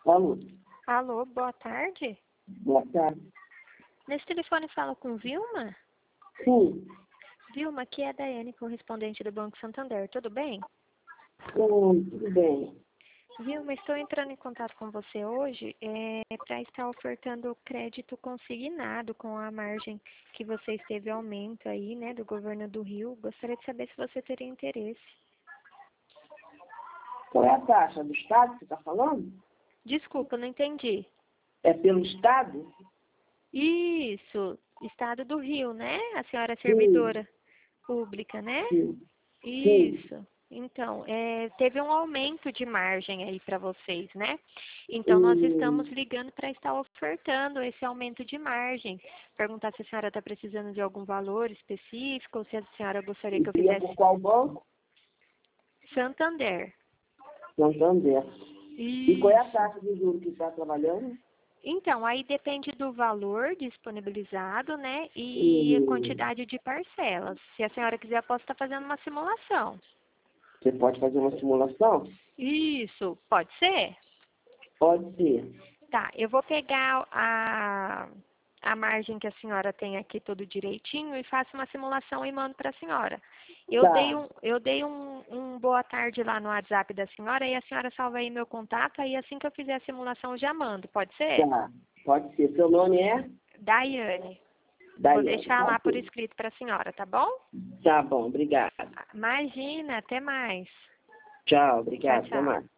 Alô? Alô, boa tarde. Boa tarde. Nesse telefone fala com Vilma? Sim. Vilma, aqui é a Daiane, correspondente do Banco Santander. Tudo bem? Tudo bem. Vilma, estou entrando em contato com você hoje para estar ofertando crédito consignado com a margem que vocês teve aumento aí, né, do governo do Rio. Gostaria de saber se você teria interesse. Qual é a taxa do Estado que você está falando? Desculpa, não entendi. É pelo Estado? Isso, Estado do Rio, né? A senhora é Sim. servidora pública, né? Sim. Isso. Então, teve um aumento de margem aí para vocês, né? Então, nós estamos ligando para estar ofertando esse aumento de margem. Perguntar se a senhora está precisando de algum valor específico ou se a senhora gostaria que eu E é fizesse por qual banco? Santander. Santander. E Isso. qual é a taxa de juros que está trabalhando? Então, aí depende do valor disponibilizado, né? E a quantidade de parcelas. Se a senhora quiser, eu posso estar fazendo uma simulação. Você pode fazer uma simulação? Isso, pode ser? Pode ser. Tá, eu vou pegar a margem que a senhora tem aqui tudo direitinho e faço uma simulação e mando para a senhora. Eu dei um boa tarde lá no WhatsApp da senhora e a senhora salva aí meu contato, aí assim que eu fizer a simulação eu já mando, pode ser? Tá. Pode ser. Seu nome é? Daiane. Vou Daiane. deixar Tá lá por ok. escrito para a senhora, tá bom? Tá bom, obrigado. Imagina, até mais. Tchau, Tchau, obrigado. Até tchau. mais.